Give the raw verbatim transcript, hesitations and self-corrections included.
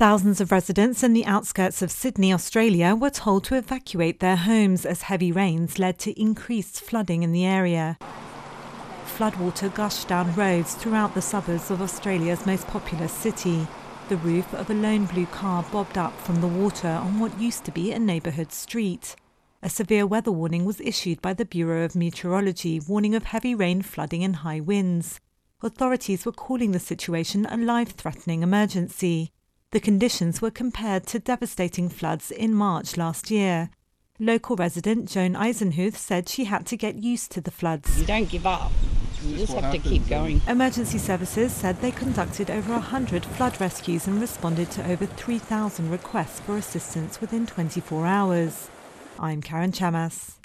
Thousands of residents in the outskirts of Sydney, Australia, were told to evacuate their homes as heavy rains led to increased flooding in the area. Floodwater gushed down roads throughout the suburbs of Australia's most populous city. The roof of a lone blue car bobbed up from the water on what used to be a neighbourhood street. A severe weather warning was issued by the Bureau of Meteorology, warning of heavy rain, flooding and high winds. Authorities were calling the situation a life-threatening emergency. The conditions were compared to devastating floods in March last year. Local resident Joan Eisenhuth said she had to get used to the floods. You don't give up. You just have to keep going. Emergency services said they conducted over one hundred flood rescues and responded to over three thousand requests for assistance within twenty-four hours. I'm Karen Chamas.